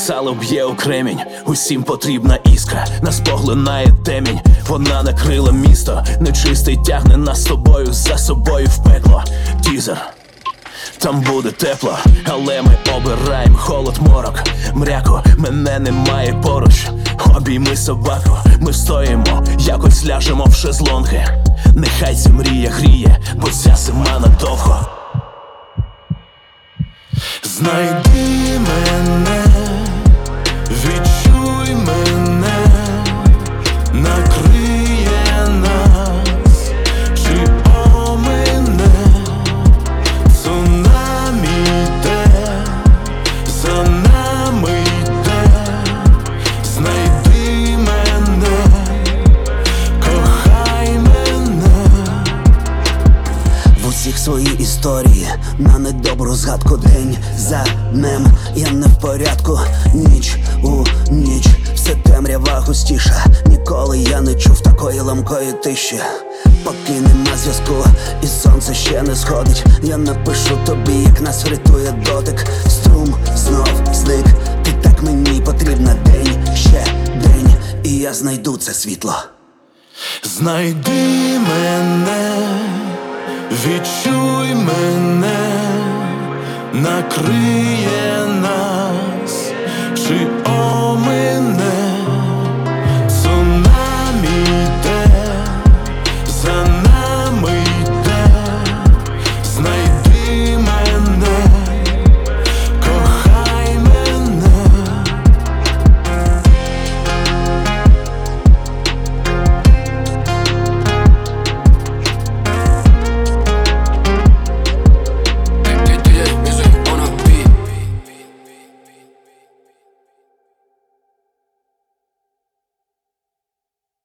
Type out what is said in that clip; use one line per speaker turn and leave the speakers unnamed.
сало б'є у кремінь, усім потрібна іскра, нас поглинає темінь, вона накрила місто, нечистий тягне нас з тобою за собою в пекло. Тізер, там буде тепло, але ми обираємо холод, морок, мряку, мене немає поруч. Обійми собаку, ми стоїмо, якось ляжемо в шезлонги. Нехай ця мрія гріє, бо ця зима надовго. Знайди мене, відчуй мене, накриє нас, чи омине цунамі йде, за нами йде. Знайди мене, кохай мене.
В усіх свої історії, на недобру згадку день за днем. Я не в порядку, ніч у ніч, все темрява густіша. Ніколи я не чув такої ламкої тиші. Поки нема зв'язку і сонце ще не сходить, я напишу тобі, як нас врятує дотик. Струм знов зник, ти так мені потрібна. День, ще день, і я знайду це світло.
Знайди мене, відчуй мене, накриє нас, чи омине